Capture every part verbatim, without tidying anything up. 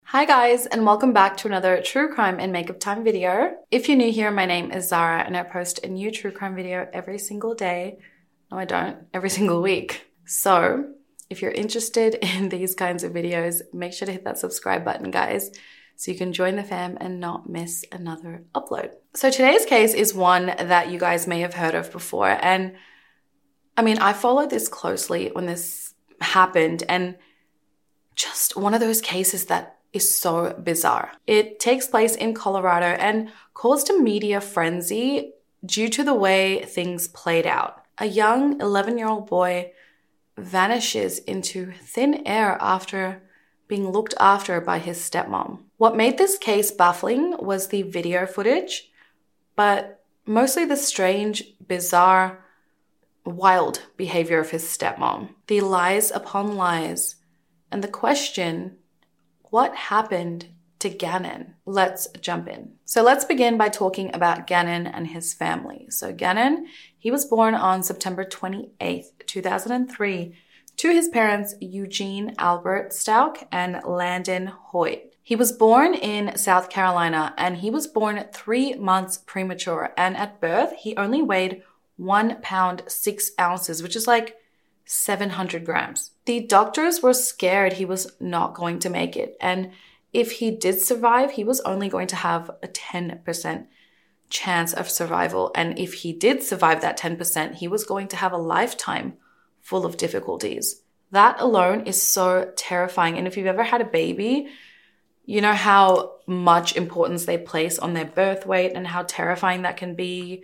Hi guys, and welcome back to another true crime and makeup time video. If you're new here, my name is Zara and I post a new true crime video every single day. No, I don't. Every single week. So if you're interested in these kinds of videos, make sure to hit that subscribe button, guys, so you can join the fam and not miss another upload. So today's case is one that you guys may have heard of before. And I mean, I followed this closely when this happened, and just one of those cases that is so bizarre. It takes place in Colorado and caused a media frenzy due to the way things played out. A young eleven-year-old boy vanishes into thin air after being looked after by his stepmom. What made this case baffling was the video footage, but mostly the strange, bizarre, wild behavior of his stepmom. The lies upon lies, and the question, what happened to Gannon? Let's jump in. So let's begin by talking about Gannon and his family. So Gannon, he was born on September twenty-eighth, two thousand three, to his parents Eugene Albert Stauch and Landon Hoyt. He was born in South Carolina, and he was born three months premature, and at birth he only weighed one pound six ounces, which is like seven hundred grams. The doctors were scared he was not going to make it, and if he did survive, he was only going to have a ten percent chance of survival, and if he did survive that ten percent, he was going to have a lifetime full of difficulties. That alone is so terrifying, and if you've ever had a baby, you know how much importance they place on their birth weight and how terrifying that can be,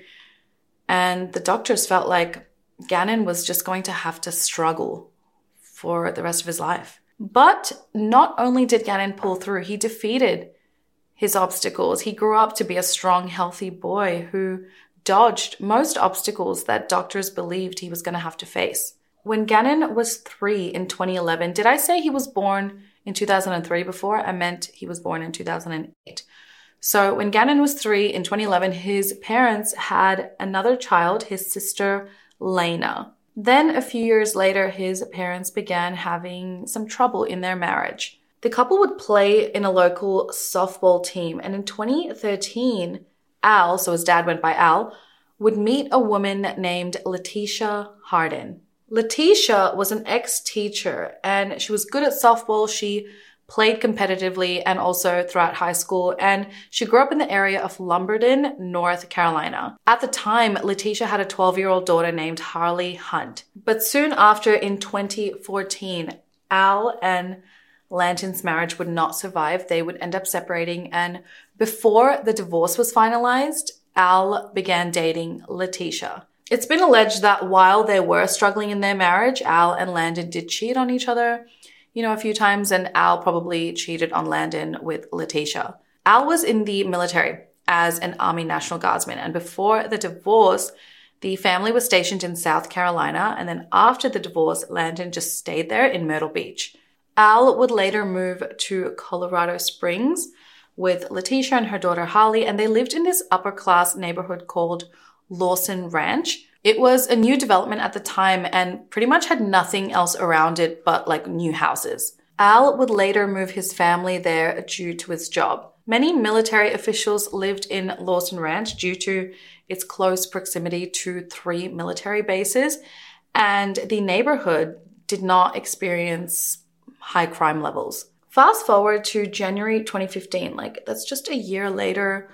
and the doctors felt like Gannon was just going to have to struggle for the rest of his life. But not only did Gannon pull through, he defeated his obstacles. He grew up to be a strong, healthy boy who dodged most obstacles that doctors believed he was going to have to face. When Gannon was three in twenty eleven, did I say he was born in two thousand three before? I meant he was born in two thousand eight. So when Gannon was three in twenty eleven, his parents had another child, his sister Lena. Then a few years later, his parents began having some trouble in their marriage. The couple would play in a local softball team, and in twenty thirteen, Al, so his dad went by Al, would meet a woman named Letitia Hardin. Letitia was an ex-teacher, and she was good at softball. She played competitively and also throughout high school, and she grew up in the area of Lumberton, North Carolina. At the time, Letitia had a twelve-year-old daughter named Harley Hunt. But soon after, in twenty fourteen, Al and Landon's marriage would not survive. They would end up separating, and before the divorce was finalized, Al began dating Letitia. It's been alleged that while they were struggling in their marriage, Al and Landon did cheat on each other, you know, a few times, and Al probably cheated on Landon with Letitia. Al was in the military as an Army National Guardsman, and before the divorce, the family was stationed in South Carolina, and then after the divorce, Landon just stayed there in Myrtle Beach. Al would later move to Colorado Springs with Letitia and her daughter Harley, and they lived in this upper-class neighborhood called Lawson Ranch. It was a new development at the time and pretty much had nothing else around it but like new houses. Al would later move his family there due to his job. Many military officials lived in Lawson Ranch due to its close proximity to three military bases, and the neighborhood did not experience high crime levels. Fast forward to January twenty fifteen, like that's just a year later,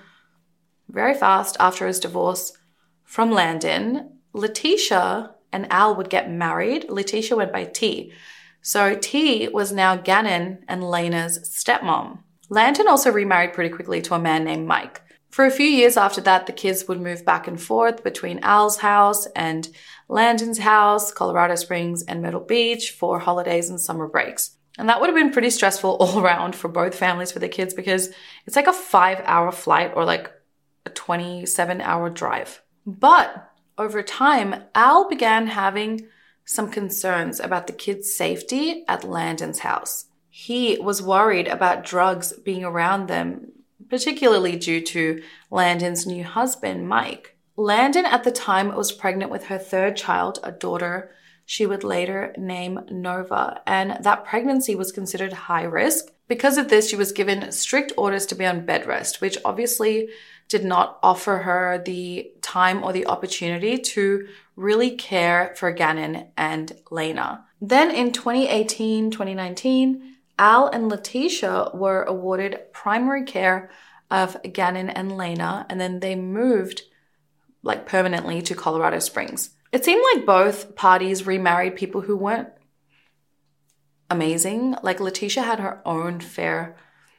very fast after his divorce from Landon, Letitia and Al would get married. Letitia went by T. So T was now Gannon and Lena's stepmom. Landon also remarried pretty quickly to a man named Mike. For a few years after that, the kids would move back and forth between Al's house and Landon's house, Colorado Springs and Myrtle Beach for holidays and summer breaks. And that would have been pretty stressful all around for both families for the kids because it's like a five-hour flight or like a twenty-seven-hour drive. But over time, Al began having some concerns about the kids' safety at Landon's house. He was worried about drugs being around them, particularly due to Landon's new husband, Mike. Landon at the time was pregnant with her third child, a daughter she would later name Nova, and that pregnancy was considered high risk Because of this, she was given strict orders to be on bed rest, which obviously did not offer her the time or the opportunity to really care for Gannon and Lena. Then in twenty eighteen, twenty nineteen, Al and Letitia were awarded primary care of Gannon and Lena, and then they moved like permanently to Colorado Springs. It seemed like both parties remarried people who weren't amazing. Like Letitia had her own fair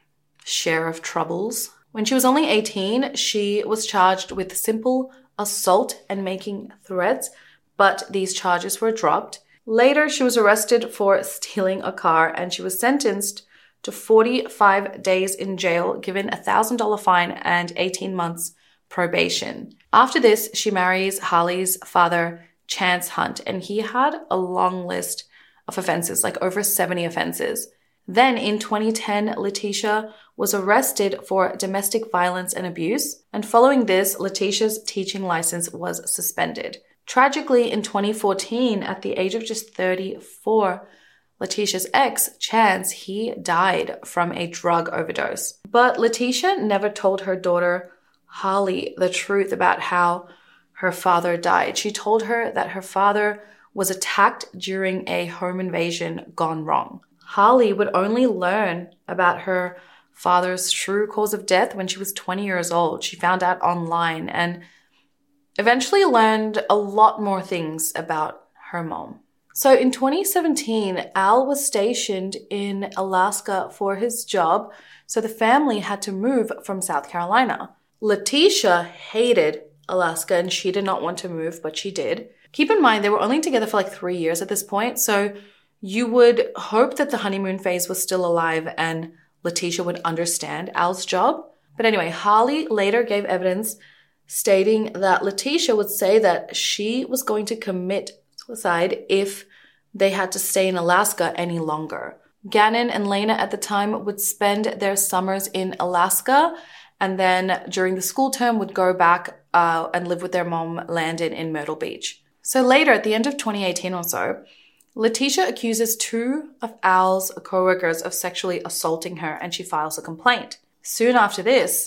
share of troubles. When she was only eighteen, she was charged with simple assault and making threats, but these charges were dropped. Later, she was arrested for stealing a car and she was sentenced to forty-five days in jail, given a one thousand dollars fine and eighteen months probation. After this, she marries Harley's father, Chance Hunt, and he had a long list of offenses, like over seventy offenses. Then in twenty ten, Letitia was arrested for domestic violence and abuse, and following this, Letitia's teaching license was suspended. Tragically, in twenty fourteen, at the age of just thirty-four, Letitia's ex, Chance, he died from a drug overdose. But Letitia never told her daughter, Harley, the truth about how her father died. She told her that her father was attacked during a home invasion gone wrong. Harley would only learn about her father's true cause of death when she was twenty years old. She found out online and eventually learned a lot more things about her mom. So in twenty seventeen, Al was stationed in Alaska for his job, so the family had to move from South Carolina. Letitia hated Alaska and she did not want to move, but she did. Keep in mind, they were only together for like three years at this point, so you would hope that the honeymoon phase was still alive and Letitia would understand Al's job. But anyway, Harley later gave evidence stating that Letitia would say that she was going to commit suicide if they had to stay in Alaska any longer. Gannon and Lena at the time would spend their summers in Alaska, and then during the school term would go back uh, and live with their mom, Landon, in Myrtle Beach. So later, at the end of twenty eighteen or so, Letitia accuses two of Al's co-workers of sexually assaulting her, and she files a complaint. Soon after this,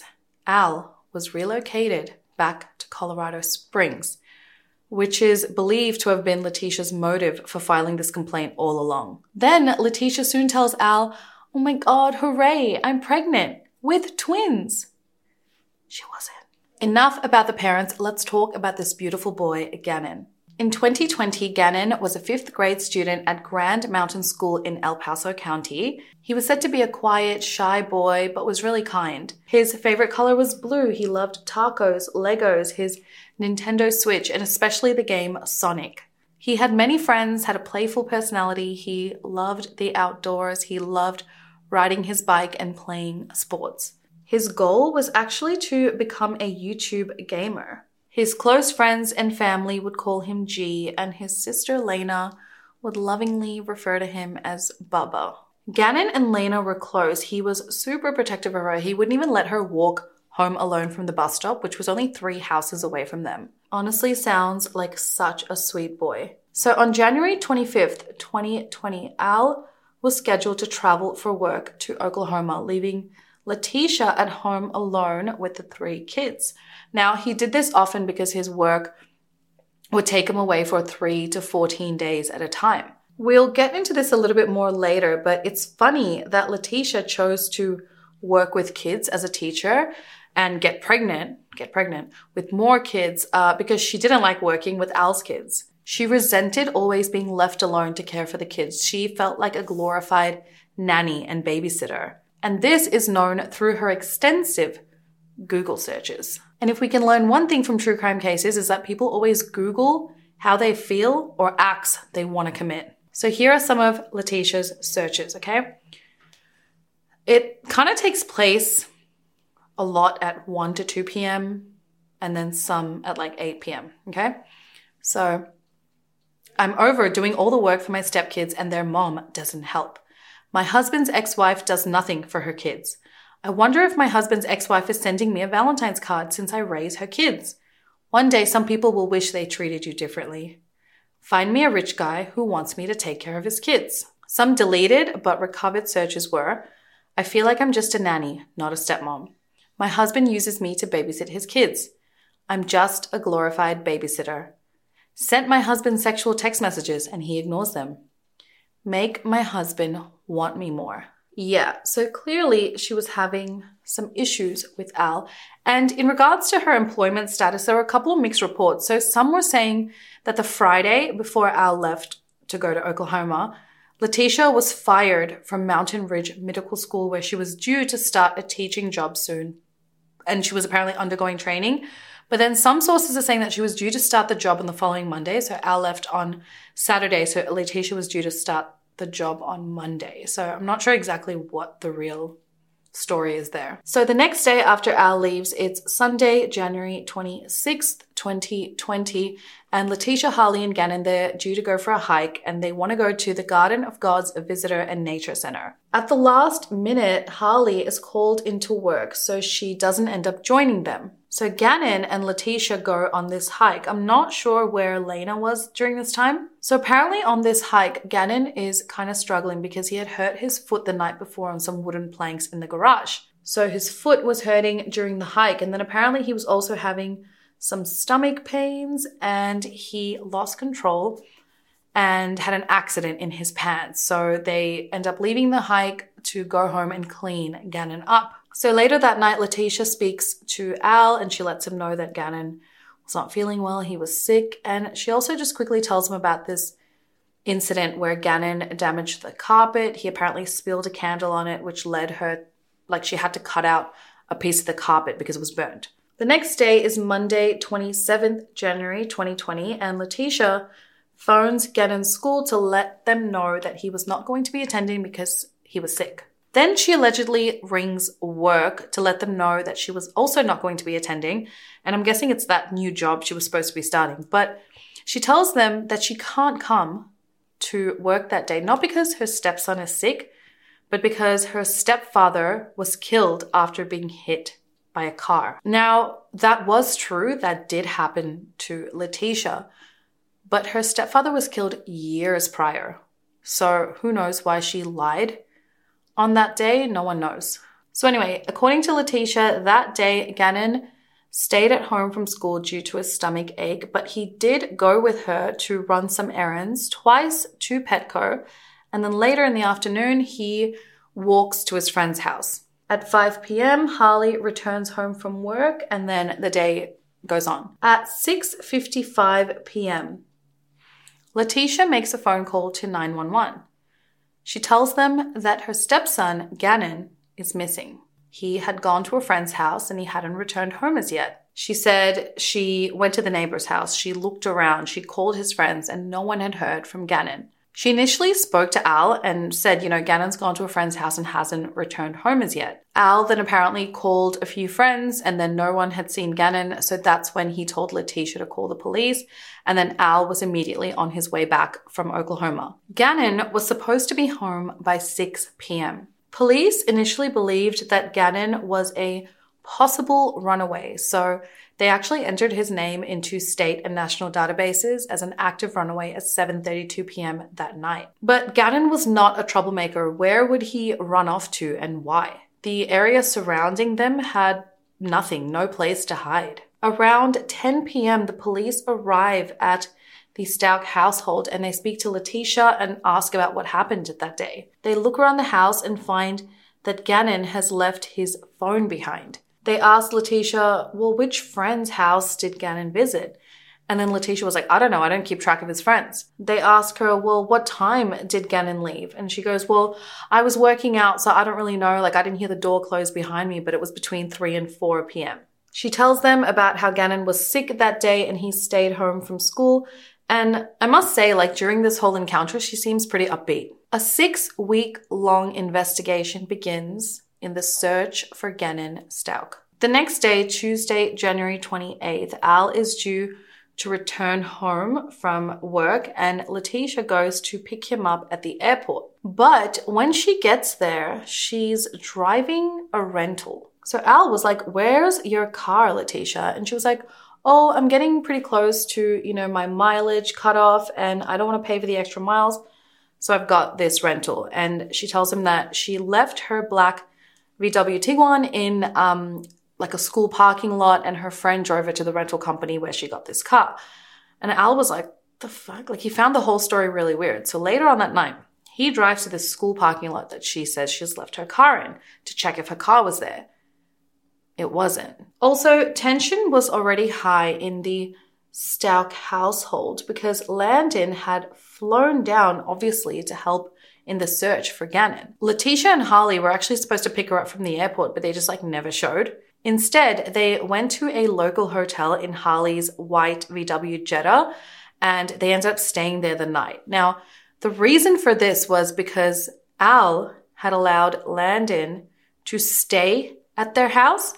Al was relocated back to Colorado Springs, which is believed to have been Letitia's motive for filing this complaint all along. Then Letitia soon tells Al, oh my God, hooray, I'm pregnant with twins. She wasn't. Enough about the parents, let's talk about this beautiful boy, Gannon. In twenty twenty, Gannon was a fifth grade student at Grand Mountain School in El Paso County. He was said to be a quiet, shy boy, but was really kind. His favorite color was blue. He loved tacos, Legos, his Nintendo Switch, and especially the game Sonic. He had many friends, had a playful personality. He loved the outdoors. He loved riding his bike and playing sports. His goal was actually to become a YouTube gamer. His close friends and family would call him G, and his sister Lena would lovingly refer to him as Bubba. Gannon and Lena were close. He was super protective of her. He wouldn't even let her walk home alone from the bus stop, which was only three houses away from them. Honestly, sounds like such a sweet boy. So on January twenty-fifth, twenty twenty, Al was scheduled to travel for work to Oklahoma, leaving Letitia at home alone with the three kids. Now, he did this often because his work would take him away for three to fourteen days at a time. We'll get into this a little bit more later, but it's funny that Letitia chose to work with kids as a teacher and get pregnant, get pregnant with more kids uh, because she didn't like working with Al's kids. She resented always being left alone to care for the kids. She felt like a glorified nanny and babysitter. And this is known through her extensive Google searches. And if we can learn one thing from true crime cases is that people always Google how they feel or acts they want to commit. So here are some of Letitia's searches, okay? It kind of takes place a lot at one to two p.m. and then some at like eight p.m., okay? So I'm over doing all the work for my stepkids and their mom doesn't help. My husband's ex-wife does nothing for her kids. I wonder if my husband's ex-wife is sending me a Valentine's card since I raise her kids. One day, some people will wish they treated you differently. Find me a rich guy who wants me to take care of his kids. Some deleted but recovered searches were, I feel like I'm just a nanny, not a stepmom. My husband uses me to babysit his kids. I'm just a glorified babysitter. Sent my husband sexual text messages and he ignores them. Make my husband want me more. Yeah, so clearly she was having some issues with Al. And in regards to her employment status, there were a couple of mixed reports. So some were saying that the Friday before Al left to go to Oklahoma, Letitia was fired from Mountain Ridge Medical School where she was due to start a teaching job soon. And she was apparently undergoing training. But then some sources are saying that she was due to start the job on the following Monday. So Al left on Saturday. So Letitia was due to start the job on Monday. So I'm not sure exactly what the real story is there. So the next day after Al leaves, it's Sunday, January twenty-sixth, twenty twenty, and Letitia, Harley, and Gannon, they're due to go for a hike, and they want to go to the Garden of Gods Visitor and Nature Center. At the last minute, Harley is called into work, so she doesn't end up joining them. So Gannon and Letitia go on this hike. I'm not sure where Lena was during this time. So apparently on this hike, Gannon is kind of struggling because he had hurt his foot the night before on some wooden planks in the garage. So his foot was hurting during the hike. And then apparently he was also having some stomach pains and he lost control and had an accident in his pants. So they end up leaving the hike to go home and clean Gannon up. So later that night, Letitia speaks to Al and she lets him know that Gannon was not feeling well. He was sick. And she also just quickly tells him about this incident where Gannon damaged the carpet. He apparently spilled a candle on it, which led her, like she had to cut out a piece of the carpet because it was burnt. The next day is Monday, twenty-seventh January twenty twenty, and Letitia phones Gannon's school to let them know that he was not going to be attending because he was sick. Then she allegedly rings work to let them know that she was also not going to be attending. And I'm guessing it's that new job she was supposed to be starting. But she tells them that she can't come to work that day, not because her stepson is sick, but because her stepfather was killed after being hit by a car. Now, that was true. That did happen to Letitia. But her stepfather was killed years prior. So who knows why she lied on that day? No one knows. So anyway, according to Letitia, that day Gannon stayed at home from school due to a stomach ache, but he did go with her to run some errands twice to Petco. And then later in the afternoon, he walks to his friend's house. At five p.m., Harley returns home from work and then the day goes on. At six fifty-five p.m., Letitia makes a phone call to nine one one. She tells them that her stepson, Gannon, is missing. He had gone to a friend's house and he hadn't returned home as yet. She said she went to the neighbor's house, she looked around, she called his friends, and no one had heard from Gannon. She initially spoke to Al and said, you know, Gannon's gone to a friend's house and hasn't returned home as yet. Al then apparently called a few friends and then no one had seen Gannon. So that's when he told Letitia to call the police. And then Al was immediately on his way back from Oklahoma. Gannon was supposed to be home by six p.m. Police initially believed that Gannon was a possible runaway. So they actually entered his name into state and national databases as an active runaway at seven thirty-two p.m. that night. But Gannon was not a troublemaker. Where would he run off to and why? The area surrounding them had nothing, no place to hide. Around ten p.m., the police arrive at the Stout household and they speak to Letitia and ask about what happened that day. They look around the house and find that Gannon has left his phone behind. They asked Letitia, well, which friend's house did Gannon visit? And then Letitia was like, I don't know. I don't keep track of his friends. They asked her, well, what time did Gannon leave? And she goes, well, I was working out, so I don't really know. Like, I didn't hear the door close behind me, but it was between three and four p.m. She tells them about how Gannon was sick that day and he stayed home from school. And I must say, like, during this whole encounter, she seems pretty upbeat. A six-week-long investigation begins in the search for Gannon Stauch. The next day, Tuesday, January twenty-eighth, Al is due to return home from work and Letitia goes to pick him up at the airport. But when she gets there, she's driving a rental. So Al was like, where's your car, Letitia? And she was like, oh, I'm getting pretty close to, you know, my mileage cutoff and I don't want to pay for the extra miles. So I've got this rental. And she tells him that she left her black V W Tiguan in um, like a school parking lot, and her friend drove her to the rental company where she got this car. And Al was like, the fuck? Like, he found the whole story really weird. So later on that night, he drives to this school parking lot that she says she's left her car in to check if her car was there. It wasn't. Also, tension was already high in the Stauch household because Landon had flown down, obviously, to help in the search for Gannon. Letitia and Harley were actually supposed to pick her up from the airport, but they just like never showed. Instead, they went to a local hotel in Harley's white V W Jetta, and they ended up staying there the night. Now, the reason for this was because Al had allowed Landon to stay at their house,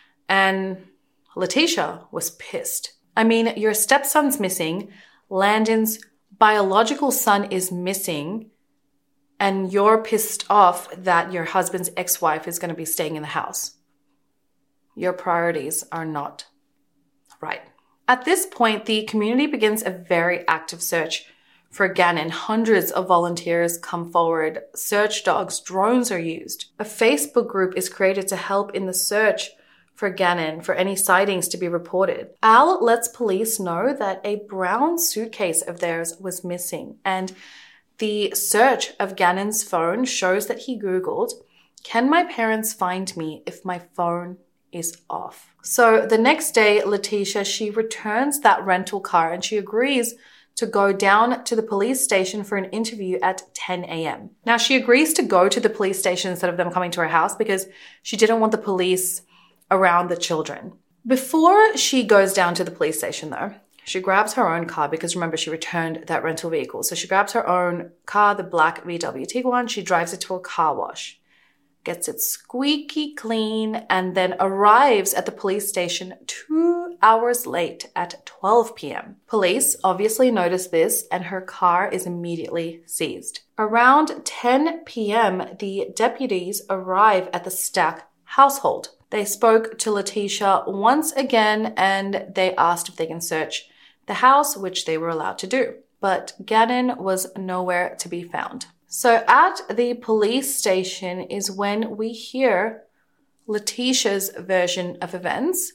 and Letitia was pissed. I mean, your stepson's missing, Landon's biological son is missing, and you're pissed off that your husband's ex-wife is going to be staying in the house. Your priorities are not right. At this point, the community begins a very active search for Gannon. Hundreds of volunteers come forward. Search dogs, drones are used. A Facebook group is created to help in the search for Gannon for any sightings to be reported. Al lets police know that a brown suitcase of theirs was missing, and the search of Gannon's phone shows that he Googled, "Can my parents find me if my phone is off?" So the next day, Letitia, she returns that rental car and she agrees to go down to the police station for an interview at ten a.m. Now, she agrees to go to the police station instead of them coming to her house because she didn't want the police around the children. Before she goes down to the police station, though, she grabs her own car because, remember, she returned that rental vehicle. So she grabs her own car, the black V W Tiguan. She drives it to a car wash, gets it squeaky clean, and then arrives at the police station two hours late at twelve p.m. Police obviously notice this, and her car is immediately seized. Around ten p.m., the deputies arrive at the Stauch household. They spoke to Letitia once again, and they asked if they can search the house, which they were allowed to do. But Gannon was nowhere to be found. So at the police station is when we hear Letitia's version of events,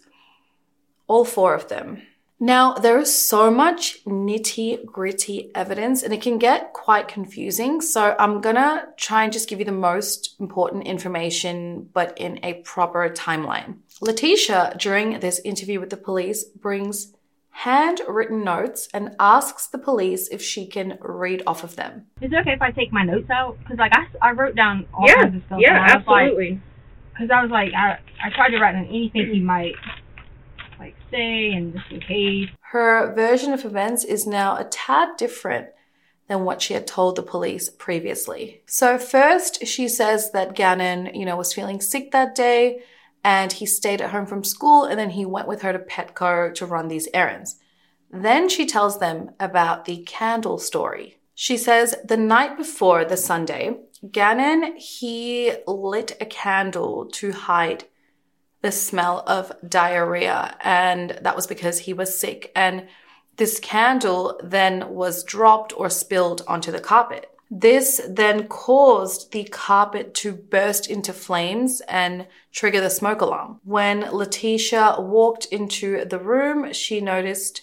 all four of them. Now, there is so much nitty-gritty evidence, and it can get quite confusing. So I'm gonna try and just give you the most important information, but in a proper timeline. Letitia, during this interview with the police, brings handwritten notes and asks the police if she can read off of them. Is it okay if I take my notes out? Because like I, I wrote down all yeah, kinds of stuff. Yeah, absolutely. Because I was like, I, I tried to write down anything he might like say, and just in case. Her version of events is now a tad different than what she had told the police previously. So first, she says that Gannon, you know, was feeling sick that day, and he stayed at home from school, and then he went with her to Petco to run these errands. Then she tells them about the candle story. She says the night before the Sunday, Gannon, he lit a candle to hide the smell of diarrhea, and that was because he was sick. And this candle then was dropped or spilled onto the carpet. This then caused the carpet to burst into flames and trigger the smoke alarm. When Letitia walked into the room, she noticed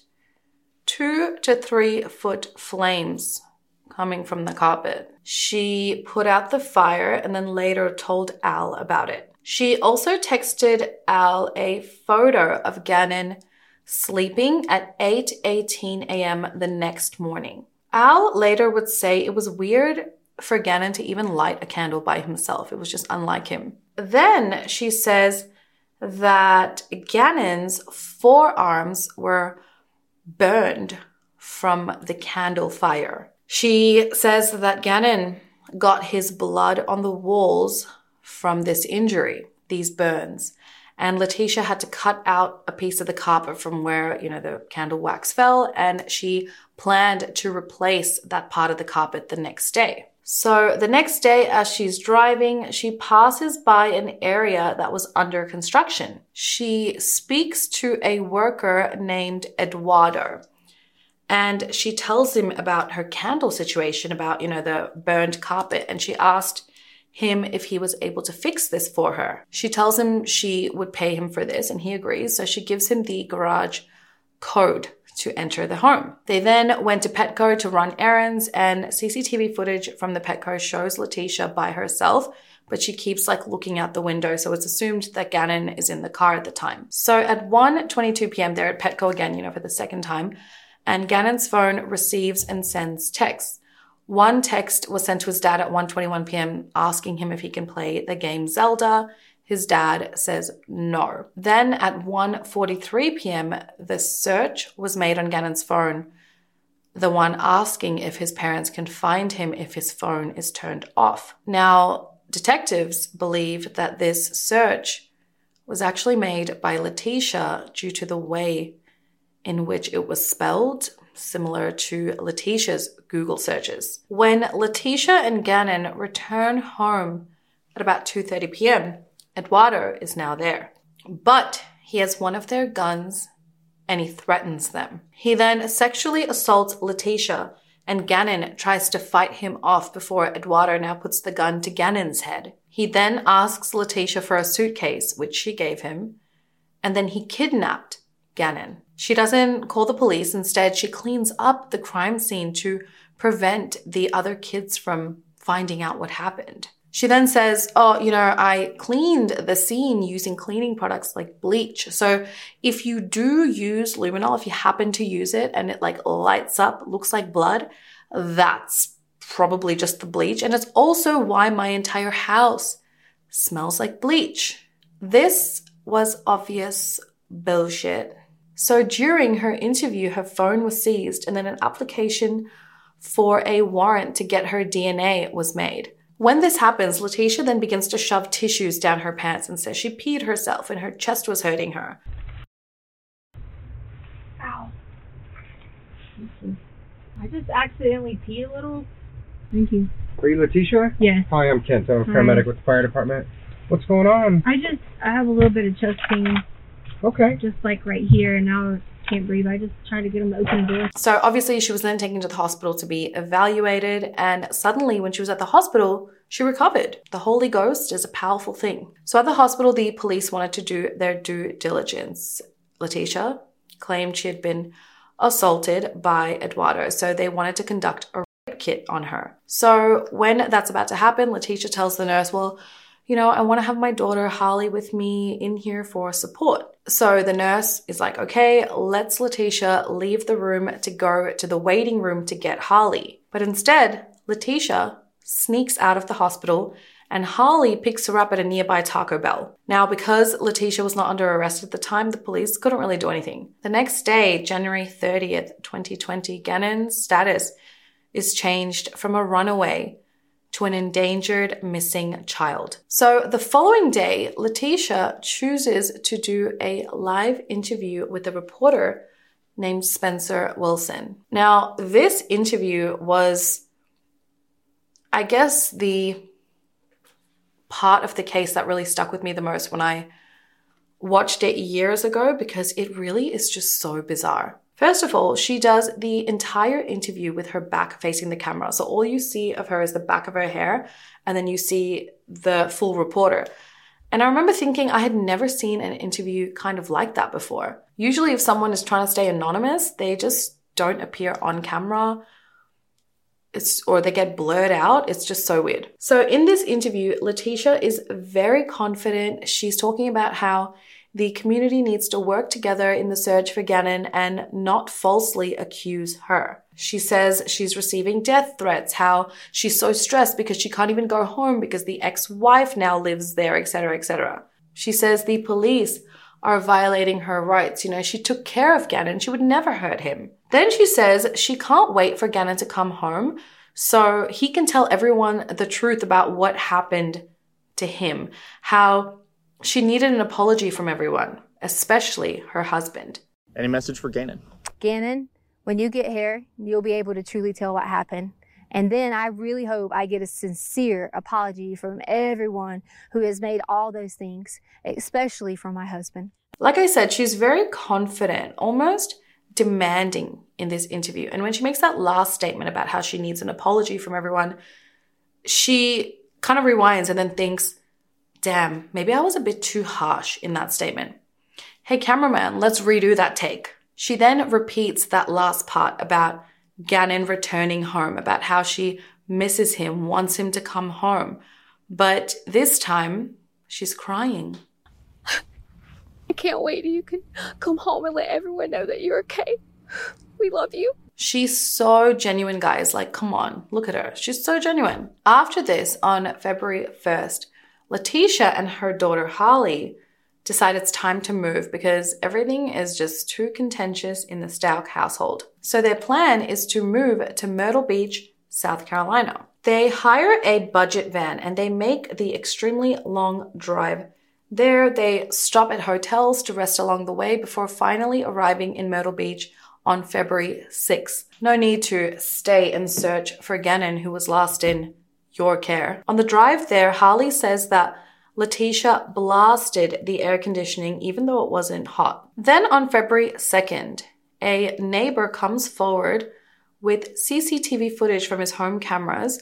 two to three foot flames coming from the carpet. She put out the fire and then later told Al about it. She also texted Al a photo of Gannon sleeping at eight eighteen a.m. the next morning. Al later would say it was weird for Gannon to even light a candle by himself. It was just unlike him. Then she says that Gannon's forearms were burned from the candle fire. She says that Gannon got his blood on the walls from this injury, these burns. And Letitia had to cut out a piece of the carpet from where, you know, the candle wax fell, and she planned to replace that part of the carpet the next day. So the next day, as she's driving, she passes by an area that was under construction. She speaks to a worker named Eduardo. And she tells him about her candle situation, about, you know, the burned carpet. And she asked him if he was able to fix this for her. She tells him she would pay him for this, and he agrees. So she gives him the garage code to enter the home. They then went to Petco to run errands, and C C T V footage from the Petco shows Letitia by herself, but she keeps like looking out the window. So it's assumed that Gannon is in the car at the time. So at one twenty-two p.m., they're at Petco again, you know, for the second time. And Gannon's phone receives and sends texts. One text was sent to his dad at one twenty-one p.m. asking him if he can play the game Zelda. His dad says no. Then at one forty-three p.m., the search was made on Gannon's phone, the one asking if his parents can find him if his phone is turned off. Now, detectives believe that this search was actually made by Letitia due to the way in which it was spelled, similar to Letitia's Google searches. When Letitia and Gannon return home at about two thirty p.m., Eduardo is now there. But he has one of their guns and he threatens them. He then sexually assaults Letitia, and Gannon tries to fight him off before Eduardo now puts the gun to Gannon's head. He then asks Letitia for a suitcase, which she gave him, and then he kidnapped Gannon. She doesn't call the police. Instead, she cleans up the crime scene to prevent the other kids from finding out what happened. She then says, oh, you know, I cleaned the scene using cleaning products like bleach. So if you do use luminol, if you happen to use it and it like lights up, looks like blood, that's probably just the bleach. And it's also why my entire house smells like bleach. This was obvious bullshit. So during her interview, her phone was seized and then an application for a warrant to get her D N A was made. When this happens, Letitia then begins to shove tissues down her pants and says she peed herself and her chest was hurting her. Ow. I just accidentally peed a little. Thank you. Are you Letitia? Yeah. Hi, I'm Kent. I'm a paramedic Hi. with the fire department. What's going on? I just, I have a little bit of chest pain. Okay. Just like right here, and now I can't breathe. I just tried to get him to open the door. So obviously she was then taken to the hospital to be evaluated, and suddenly when she was at the hospital, she recovered. The Holy Ghost is a powerful thing. So at the hospital, the police wanted to do their due diligence. Letitia claimed she had been assaulted by Eduardo, so they wanted to conduct a rape kit on her. So when that's about to happen, Letitia tells the nurse, well, you know, I want to have my daughter Harley with me in here for support. So the nurse is like, okay, let's Letitia leave the room to go to the waiting room to get Harley. But instead, Letitia sneaks out of the hospital and Harley picks her up at a nearby Taco Bell. Now, because Letitia was not under arrest at the time, the police couldn't really do anything. The next day, January thirtieth, twenty twenty, Gannon's status is changed from a runaway to an endangered missing child. So the following day, Letitia chooses to do a live interview with a reporter named Spencer Wilson. Now, this interview was, I guess, the part of the case that really stuck with me the most when I watched it years ago, because it really is just so bizarre. First of all, she does the entire interview with her back facing the camera. So all you see of her is the back of her hair, and then you see the full reporter. And I remember thinking I had never seen an interview kind of like that before. Usually if someone is trying to stay anonymous, they just don't appear on camera. It's, or they get blurred out. It's just so weird. So in this interview, Letitia is very confident. She's talking about how the community needs to work together in the search for Gannon and not falsely accuse her. She says she's receiving death threats, how she's so stressed because she can't even go home because the ex-wife now lives there, et cetera, et cetera. She says the police are violating her rights. You know, she took care of Gannon. She would never hurt him. Then she says she can't wait for Gannon to come home so he can tell everyone the truth about what happened to him, how she needed an apology from everyone, especially her husband. Any message for Gannon? Gannon, when you get here, you'll be able to truly tell what happened. And then I really hope I get a sincere apology from everyone who has made all those things, especially from my husband. Like I said, she's very confident, almost demanding in this interview. And when she makes that last statement about how she needs an apology from everyone, she kind of rewinds and then thinks, damn, maybe I was a bit too harsh in that statement. Hey, cameraman, let's redo that take. She then repeats that last part about Gannon returning home, about how she misses him, wants him to come home. But this time, she's crying. I can't wait till you can come home and let everyone know that you're okay. We love you. She's so genuine, guys. Like, come on, look at her. She's so genuine. After this, on February first, Letitia and her daughter Harley decide it's time to move because everything is just too contentious in the Stauch household. So their plan is to move to Myrtle Beach, South Carolina. They hire a budget van and they make the extremely long drive. There, they stop at hotels to rest along the way before finally arriving in Myrtle Beach on February sixth. No need to stay and search for Gannon, who was last in your care. On the drive there, Harley says that Letitia blasted the air conditioning even though it wasn't hot. Then on February second, a neighbor comes forward with C C T V footage from his home cameras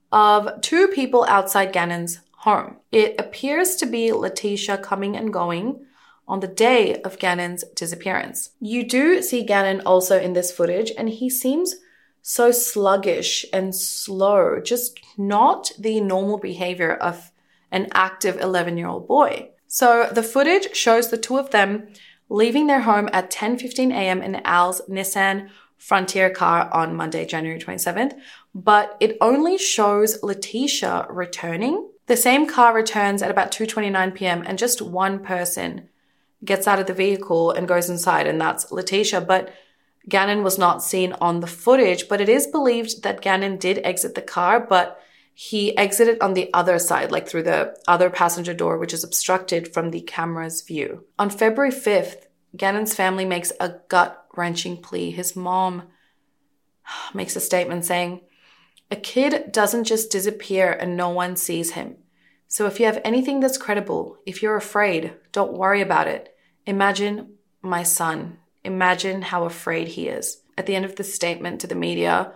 of two people outside Gannon's home. It appears to be Letitia coming and going on the day of Gannon's disappearance. You do see Gannon also in this footage, and he seems so sluggish and slow, just not the normal behavior of an active eleven-year-old boy. So the footage shows the two of them leaving their home at ten fifteen a.m. in Al's Nissan Frontier car on Monday, January twenty-seventh, but it only shows Letitia returning. The same car returns at about two twenty-nine p.m. and just one person gets out of the vehicle and goes inside, and that's Letitia. But Gannon was not seen on the footage, but it is believed that Gannon did exit the car, but he exited on the other side, like through the other passenger door, which is obstructed from the camera's view. On February fifth, Gannon's family makes a gut-wrenching plea. His mom makes a statement saying, "A kid doesn't just disappear and no one sees him. So if you have anything that's credible, if you're afraid, don't worry about it. Imagine my son. Imagine how afraid he is." At the end of the statement to the media,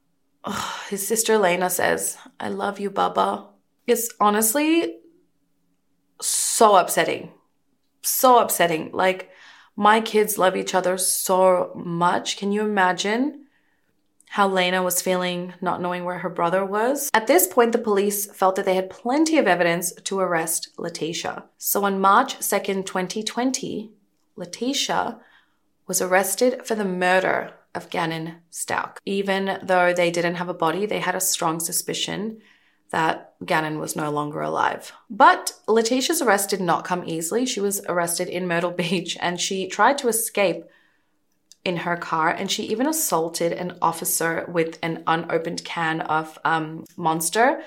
oh, his sister Lena says, "I love you, Baba." It's honestly so upsetting. So upsetting. Like, my kids love each other so much. Can you imagine how Lena was feeling not knowing where her brother was? At this point, the police felt that they had plenty of evidence to arrest Letitia. So on March second, twenty twenty, Letitia was arrested for the murder of Gannon Stauch. Even though they didn't have a body, they had a strong suspicion that Gannon was no longer alive. But Letitia's arrest did not come easily. She was arrested in Myrtle Beach and she tried to escape in her car, and she even assaulted an officer with an unopened can of um, Monster.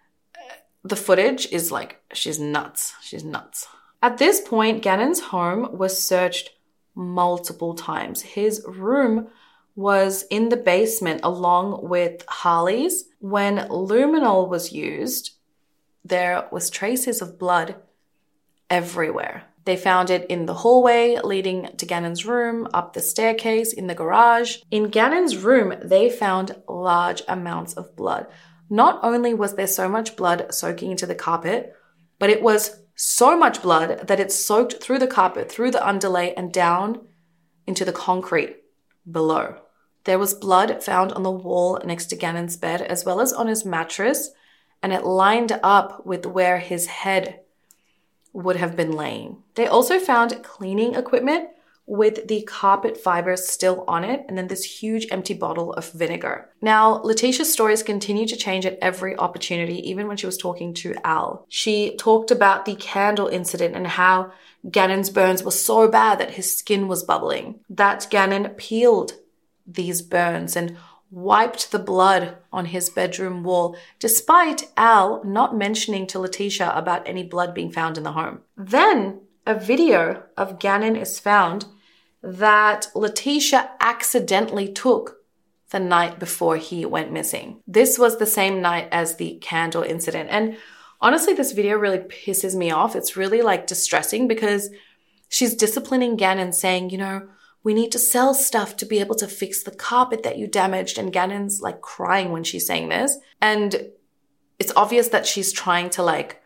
The footage is like, she's nuts. She's nuts. At this point, Gannon's home was searched multiple times. His room was in the basement along with Harley's. When luminol was used, there was traces of blood everywhere. They found it in the hallway leading to Gannon's room, up the staircase, in the garage. In Gannon's room, they found large amounts of blood. Not only was there so much blood soaking into the carpet, but it was so much blood that it soaked through the carpet, through the underlay, and down into the concrete below. There was blood found on the wall next to Gannon's bed, as well as on his mattress, and it lined up with where his head would have been laying. They also found cleaning equipment with the carpet fibers still on it, and then this huge empty bottle of vinegar. Now, Letitia's stories continue to change at every opportunity, even when she was talking to Al. She talked about the candle incident and how Gannon's burns were so bad that his skin was bubbling, that Gannon peeled these burns and wiped the blood on his bedroom wall, despite Al not mentioning to Letitia about any blood being found in the home. Then a video of Gannon is found that Letitia accidentally took the night before he went missing. This was the same night as the candle incident. And honestly, this video really pisses me off. It's really like distressing because she's disciplining Gannon, saying, you know, We need to sell stuff to be able to fix the carpet that you damaged. And Gannon's like crying when she's saying this. And it's obvious that she's trying to like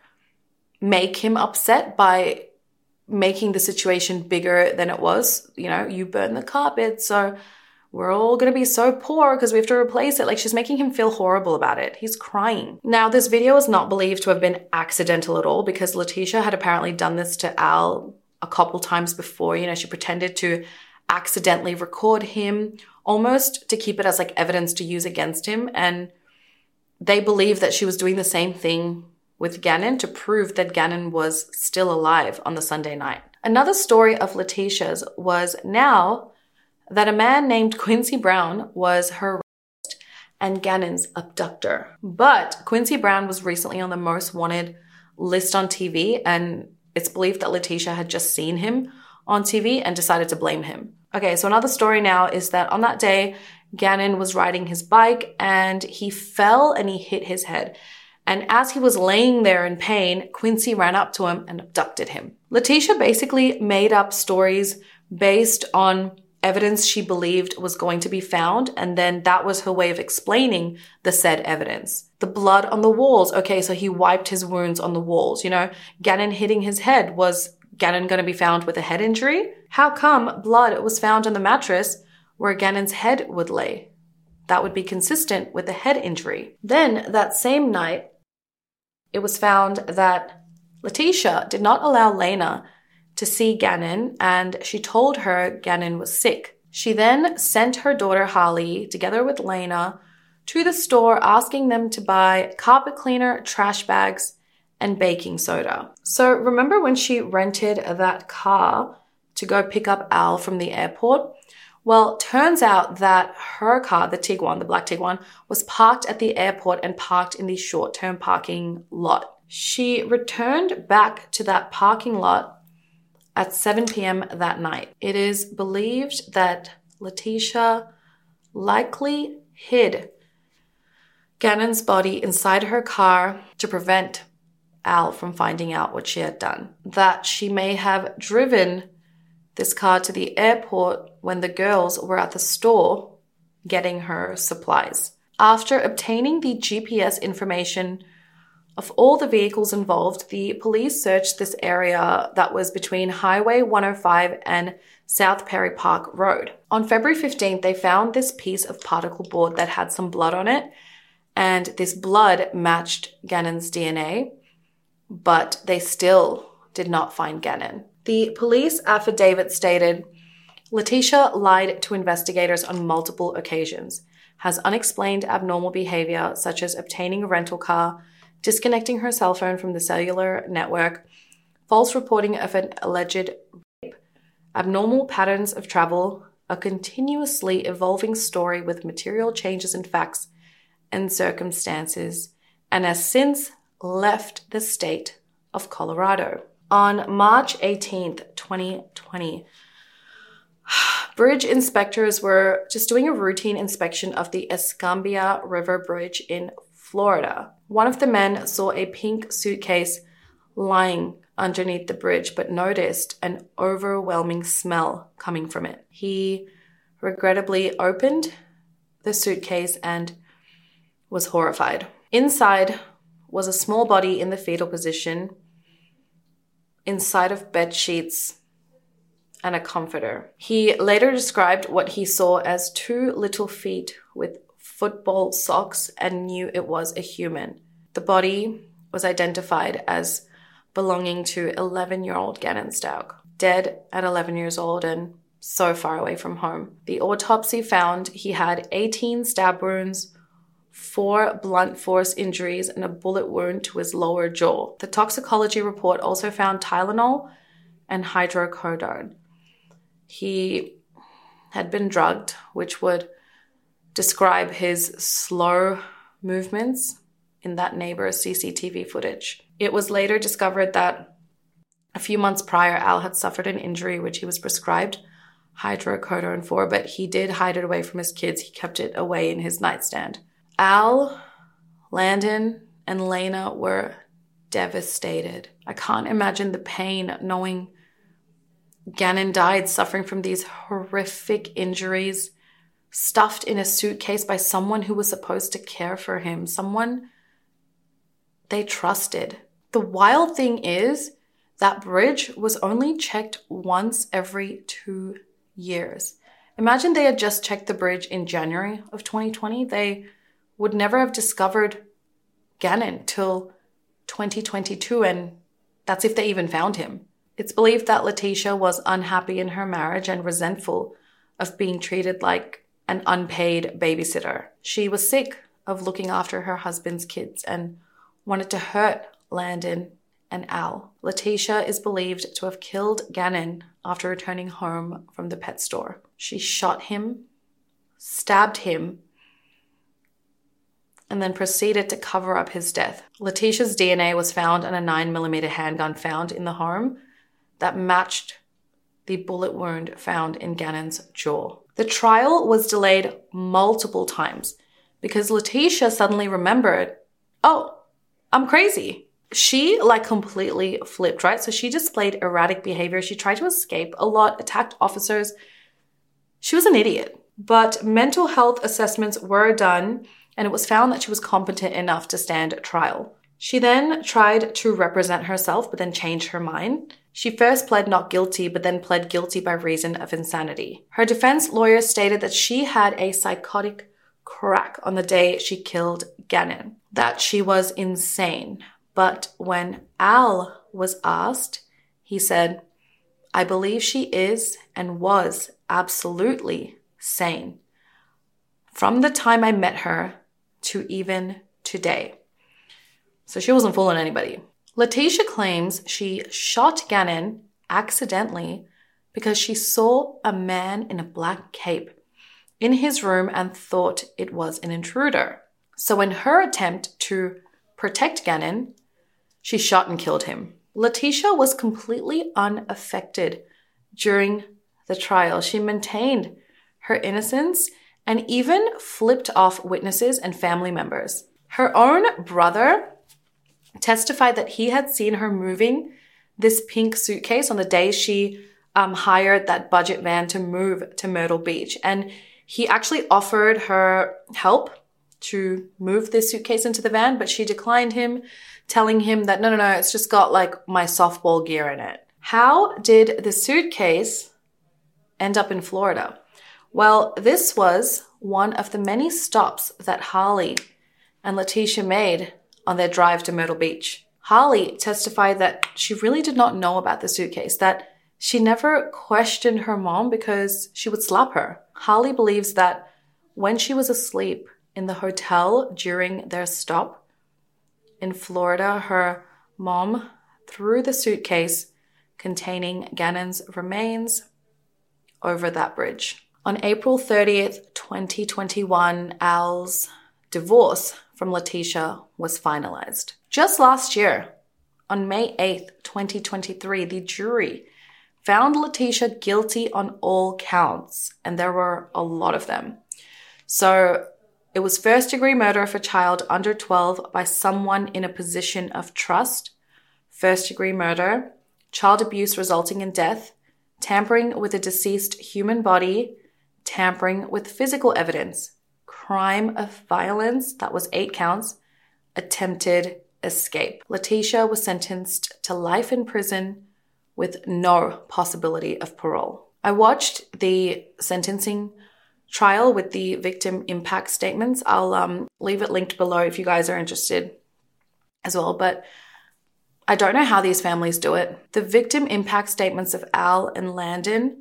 make him upset by making the situation bigger than it was. You know, you burned the carpet, so we're all going to be so poor because we have to replace it. Like, she's making him feel horrible about it. He's crying. Now, this video is not believed to have been accidental at all because Letitia had apparently done this to Al a couple times before. You know, she pretended to accidentally record him almost to keep it as like evidence to use against him. And they believe that she was doing the same thing with Gannon to prove that Gannon was still alive on the Sunday night. Another story of Letitia's was now that a man named Quincy Brown was her rapist and Gannon's abductor. But Quincy Brown was recently on the most wanted list on T V, and it's believed that Letitia had just seen him on T V and decided to blame him. Okay, so another story now is that on that day, Gannon was riding his bike and he fell and he hit his head. And as he was laying there in pain, Quincy ran up to him and abducted him. Letitia basically made up stories based on evidence she believed was going to be found, and then that was her way of explaining the said evidence. The blood on the walls. Okay, so he wiped his wounds on the walls. You know, Gannon hitting his head. Was Gannon going to be found with a head injury? How come blood was found on the mattress where Gannon's head would lay? That would be consistent with a head injury. Then, that same night, it was found that Letitia did not allow Lena to see Gannon, and she told her Gannon was sick. She then sent her daughter Harley, together with Lena, to the store asking them to buy carpet cleaner, trash bags, and baking soda. So remember when she rented that car to go pick up Al from the airport? Well, turns out that her car, the Tiguan, the black Tiguan, was parked at the airport and parked in the short-term parking lot. She returned back to that parking lot at seven p.m. that night. It is believed that Letitia likely hid Gannon's body inside her car to prevent Al from finding out what she had done. That she may have driven this car to the airport when the girls were at the store getting her supplies. After obtaining the G P S information of all the vehicles involved, the police searched this area that was between Highway one oh five and South Perry Park Road. On February fifteenth, they found this piece of particle board that had some blood on it, and this blood matched Gannon's D N A, but they still did not find Gannon. The police affidavit stated, Letitia lied to investigators on multiple occasions, has unexplained abnormal behavior such as obtaining a rental car, disconnecting her cell phone from the cellular network, false reporting of an alleged rape, abnormal patterns of travel, a continuously evolving story with material changes in facts and circumstances, and has since left the state of Colorado. On March eighteenth, twenty twenty, bridge inspectors were just doing a routine inspection of the Escambia River Bridge in Florida. One of the men saw a pink suitcase lying underneath the bridge, but noticed an overwhelming smell coming from it. He regrettably opened the suitcase and was horrified. Inside was a small body in the fetal position, inside of bed sheets and a comforter. He later described what he saw as two little feet with football socks and knew it was a human. The body was identified as belonging to eleven-year-old Gannon Stauch, dead at eleven years old and so far away from home. The autopsy found he had eighteen stab wounds, four blunt force injuries, and a bullet wound to his lower jaw. The toxicology report also found Tylenol and hydrocodone. He had been drugged, which would describe his slow movements in that neighbor's C C T V footage. It was later discovered that a few months prior, Al had suffered an injury which he was prescribed hydrocodone for, but he did hide it away from his kids. He kept it away in his nightstand. Al, Landon, and Lena were devastated. I can't imagine the pain knowing Gannon died suffering from these horrific injuries, stuffed in a suitcase by someone who was supposed to care for him, someone they trusted. The wild thing is that bridge was only checked once every two years. Imagine they had just checked the bridge in January of twenty twenty. They would never have discovered Gannon till twenty twenty-two, and that's if they even found him. It's believed that Letitia was unhappy in her marriage and resentful of being treated like an unpaid babysitter. She was sick of looking after her husband's kids and wanted to hurt Landon and Al. Letitia is believed to have killed Gannon after returning home from the pet store. She shot him, stabbed him, and then proceeded to cover up his death. Letitia's D N A was found on a nine millimeter handgun found in the home that matched the bullet wound found in Gannon's jaw. The trial was delayed multiple times because Letitia suddenly remembered, oh, I'm crazy. She like completely flipped, right? So she displayed erratic behavior. She tried to escape a lot, attacked officers. She was an idiot. But mental health assessments were done, and it was found that she was competent enough to stand trial. She then tried to represent herself, but then changed her mind. She first pled not guilty, but then pled guilty by reason of insanity. Her defense lawyer stated that she had a psychotic crack on the day she killed Gannon, that she was insane. But when Al was asked, he said, I believe she is and was absolutely sane from the time I met her to even today. So she wasn't fooling anybody. Letitia claims she shot Gannon accidentally because she saw a man in a black cape in his room and thought it was an intruder. So in her attempt to protect Gannon, she shot and killed him. Letitia was completely unaffected during the trial. She maintained her innocence and even flipped off witnesses and family members. Her own brother testified that he had seen her moving this pink suitcase on the day she um, hired that budget van to move to Myrtle Beach. And he actually offered her help to move this suitcase into the van, but she declined him, telling him that, no, no, no, it's just got like my softball gear in it. How did the suitcase end up in Florida? Well, this was one of the many stops that Harley and Letitia made on their drive to Myrtle Beach. Harley testified that she really did not know about the suitcase, that she never questioned her mom because she would slap her. Harley believes that when she was asleep in the hotel during their stop in Florida, her mom threw the suitcase containing Gannon's remains over that bridge. On April thirtieth, twenty twenty-one, Al's divorce from Letitia was finalized. Just last year, on May eighth, twenty twenty-three, the jury found Letitia guilty on all counts, and there were a lot of them. So it was first-degree murder of a child under twelve by someone in a position of trust, first-degree murder, child abuse resulting in death, tampering with a deceased human body, tampering with physical evidence, crime of violence, that was eight counts, attempted escape. Letitia was sentenced to life in prison with no possibility of parole. I watched the sentencing trial with the victim impact statements. I'll um, leave it linked below if you guys are interested as well, but I don't know how these families do it. The victim impact statements of Al and Landon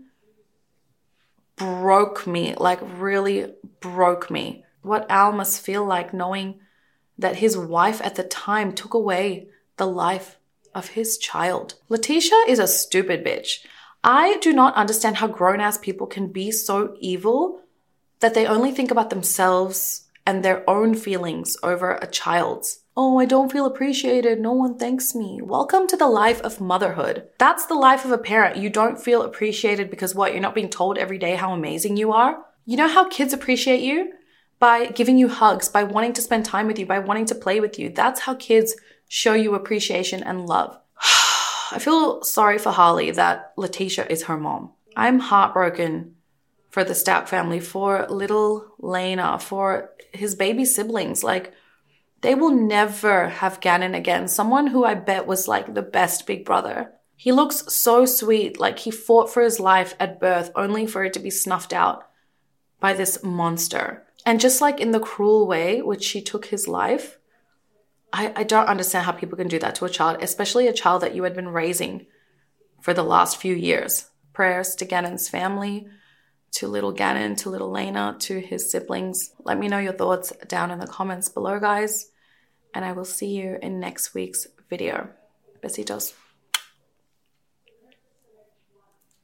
broke me, like really broke me. What Al must feel like knowing that his wife at the time took away the life of his child. Letitia is a stupid bitch. I do not understand how grown-ass people can be so evil that they only think about themselves and their own feelings over a child's. Oh, I don't feel appreciated. No one thanks me. Welcome to the life of motherhood. That's the life of a parent. You don't feel appreciated because what? You're not being told every day how amazing you are? You know how kids appreciate you? By giving you hugs, by wanting to spend time with you, by wanting to play with you. That's how kids show you appreciation and love. I feel sorry for Harley that Letitia is her mom. I'm heartbroken for the Stout family, for little Lena, for his baby siblings. Like, they will never have Gannon again. Someone who I bet was like the best big brother. He looks so sweet, like he fought for his life at birth only for it to be snuffed out by this monster. And just like in the cruel way which she took his life, I, I don't understand how people can do that to a child, especially a child that you had been raising for the last few years. Prayers to Gannon's family, to little Gannon, to little Lena, to his siblings. Let me know your thoughts down in the comments below, guys. And I will see you in next week's video. Besitos.